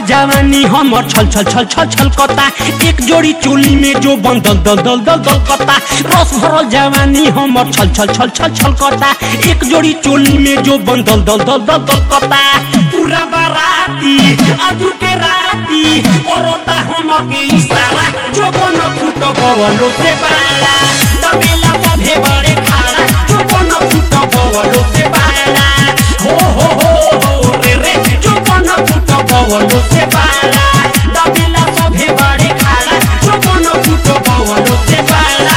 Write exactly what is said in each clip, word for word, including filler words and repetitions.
जवानी हमर छल छल छल छल छल कता एक जोड़ी चोली में जो बन दल दल दल दल दल कता रस भरल जवानी हमर छल छल छल छल छल कता एक जोड़ी चोली में जो बन दल दल दल दल दल कता पूरा बाराती आजू के राती औरता हमके इशारा जो बन फुट बवलो से बाला तबेला बधे बड़े खाड़ा जो बन फुट बवलो से बाला हो हो हो हो रे रे जो बन फुट बवलो से बाला तबेला बधे बड़े खाड़ा जो बन फुट बवलो से बाला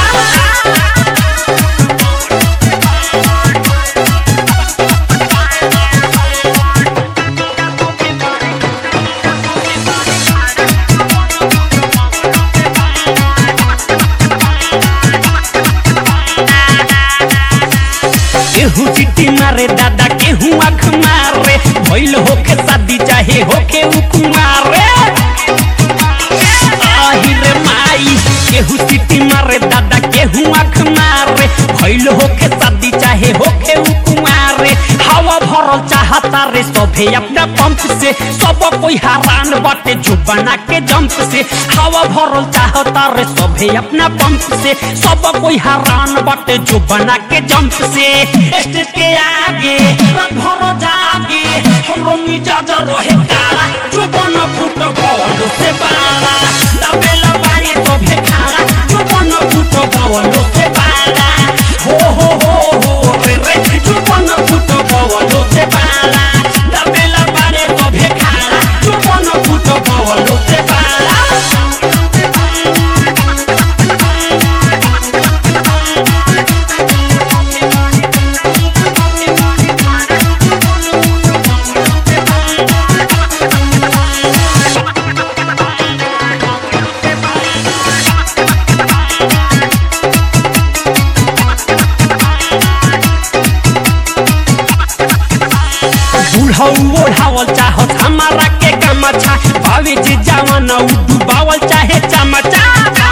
केहू चिट्ठी मारे दादा केहू आँख मारे भइल होके शादी चाहे होके उकुमारे आहिरे माई केहू चिट्ठी मारे दादा केहू आँख मारे भइल होके शादी चाहे होके उकुमारे हवा भरल चाहता रे सभे अपना पंप से सब कोई हैरान बाटे जो बना के जंप से हवा भरल चाहता रे सभे अपना पंप से सब कोई हैरान बाटे जो बना के जंप से स्टेज के आगे भरो जागे हमरो मिजाज रहे काला जो बन फुट बवलो से बाला तबेला बारे सभे खाड़ा जो बन फुट बवलो से बाला हो हो हो हो रे रे जो बन फुट बवलो से बाला तबेला बारे सभे खाड़ा जो बन फुट बवलो से बाला ओढ़ावल चाहत हमारा के गमछा भावे जे जवाना डुबावल चाहे चमचा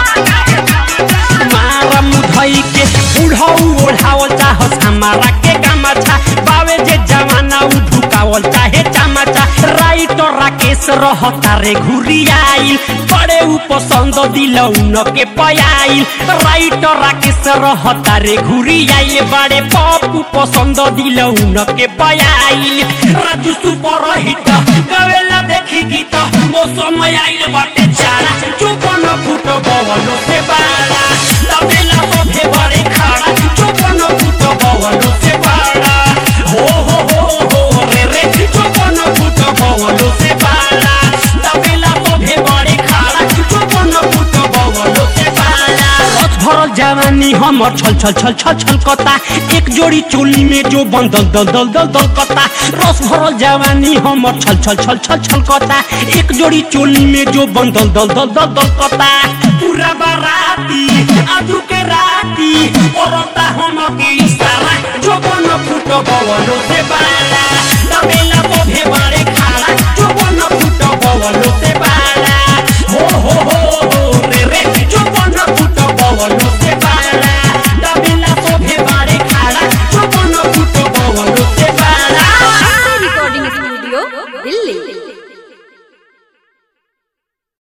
मारा मुधई के बुढ़ऊ ओढ़ावल चाहत हमारा के गमछा भावे जे जवाना डुबावल चाहे चमचा राइटर राकेश रहता रे घुरियाई बड़े पसंद दिलौन के पयाई राइटर राकेश रहता रे घुरियाई बड़े पप्पू पसंद दिलौन के पयाई राजू सुपर हिट गवेला देखी गीत मौसम आइल बाटे चारा जो बन फुट बवलो से बाला तबेला सभे बड़े खाड़ा जो बन फुट बवलो से बाला हो हो हो हो रे रे जो बन फुट बवलो से बाला तबेला सभे बड़े खाड़ा जो बन फुट बवलो से बाला रस भरल जवानी हमर छल छल छल छल छल कता एक जोड़ी चोली में जो बन दल दल दल दल दल कता रस भरल जवानी हमर छल छल छल छल छल कता एक जोड़ी चोली में जो बन दल दल दल दल दल कता पूरा बाराती आजू के राती औरता हमके इशारा जो बन फुट बवलो से बाला